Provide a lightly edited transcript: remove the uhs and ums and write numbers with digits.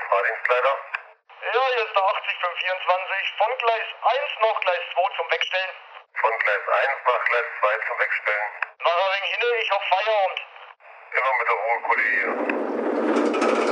Fahrdienstleiter. Ja, hier ist der 80524. Von Gleis 1 nach Gleis 2 zum Wegstellen. Von Gleis 1 nach Gleis 2 zum Wegstellen. Mach ein wenig hin, ich hab Feierabend. Immer mit der Ruhe, Kollege.